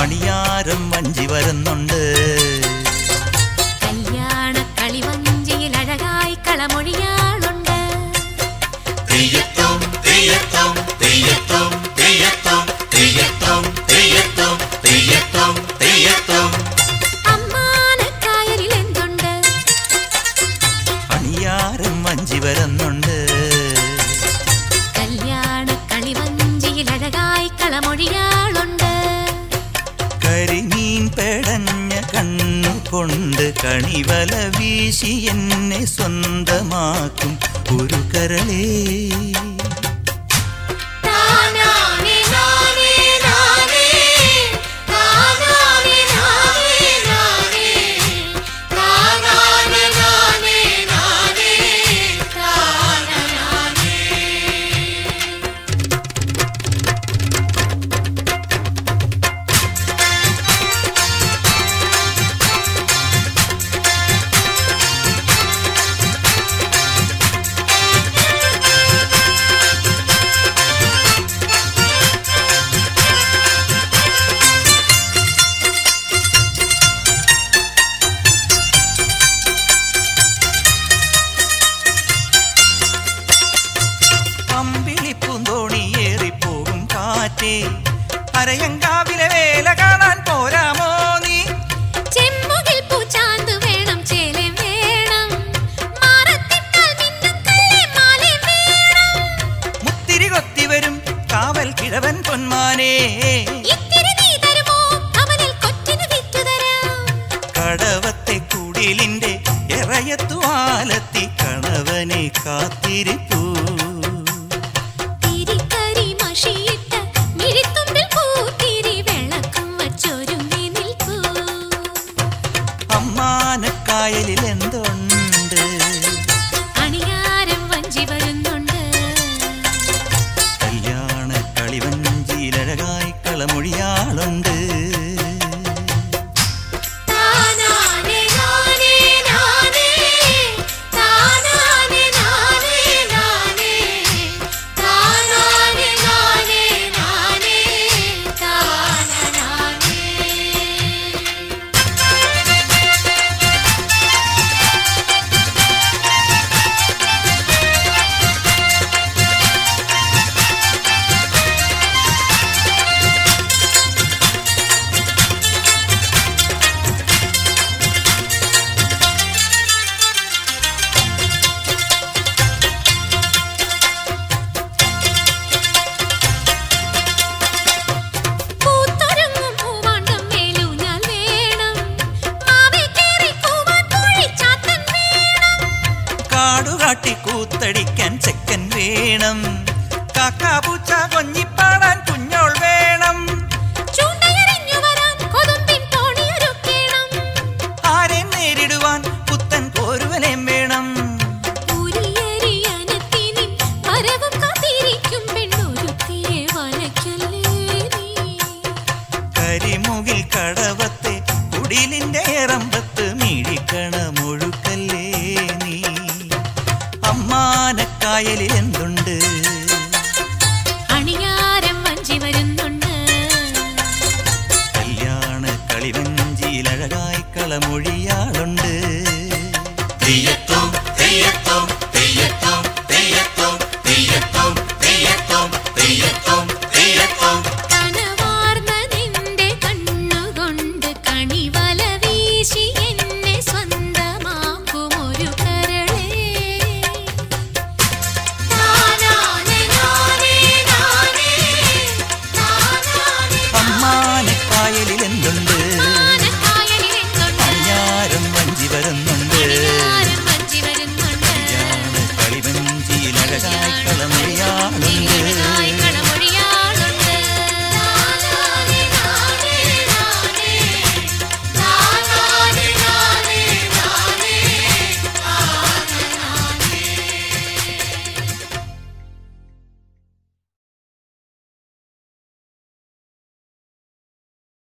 അണിയാരം വഞ്ചി വരുന്നുണ്ട്. കല്യാണ കളിവഞ്ചിയിൽ അഴകായി കളമൊഴിയാളുണ്ട്. തെയ്യത്തോം തെയ്യത്തോം തെയ്യത്തോം തെയ്യത്തോം തെയ്യത്തോം തെയ്യത്തോം തെയ്യത്തോം തെയ്യത്തോം. അമ്മാനക്കായലിൽ എന്തുണ്ട്? അണിയാരം വഞ്ചി വരുന്നുണ്ട്. കല്യാണ കളിവഞ്ചിയിൽ അഴകായി കളമൊഴിയാളുണ്ട്. കരിമീൻ പെടഞ്ഞ കണ്ണുകൊണ്ട് കണിവല വീശി എന്നെ സ്വന്തമാക്കും ഒരു കരളേ. അമ്പിളിപ്പൂന്തോണിയേറിപ്പോകും കാറ്റേ, അരയങ്കാവിലെ വേല കാണാൻ പോരാമോ നീ? ചെമ്മുകിൽ പൂച്ചാന്ത് വേണം, ചേല വേണം, മാറത്തിട്ടാൽ മിന്നും കല്ലേ മാല വേണം. മുത്തിരി കൊത്തി വരും കാവൽ കിഴവൻ പൊന്മാനേ, ഇത്തിരി നീ തരുമോ കമലിൽ കൊറ്റിന് വിറ്റു തരാം. കടവത്തെ കുടിലിന്റെ എറയത്തുവാലെത്തി കണവനെ കാത്തിരിപ്പൂ. അമ്മാനക്കായലിൽ എന്തുണ്ട്? അണിയാരം വഞ്ചി വരുന്നുണ്ട്. കല്യാണ കളിവഞ്ചിയിലഴകായി കളമൊഴിയാളുണ്ട്. കാടുകാട്ടിക്കൂത്തടിക്കാൻ ചെക്കൻ വേണം, കാക്കാപൂച്ച കൊഞ്ഞിപ്പാടാൻ കുഞ്ഞോൾ വേണം. ആരെ നേരിടുവാൻ പുത്തൻ പോരുവനേം വേണം. കരിമുകിൽ കടവത്തെ കുടിലിന്റെ ഏറമ്പത്ത് മിഴിക്കണമൊഴുക്കല്ലേ നീ. അമ്മാനക്കായലിൽ എന്തുണ്ട്? അണിയാരം വഞ്ചി വരുന്നുണ്ട്. കല്യാണ കളിവഞ്ചിയിലഴകായി കളമൊഴിയാളുണ്ട്. തെയ്യത്തോം തെയ്യത്തോം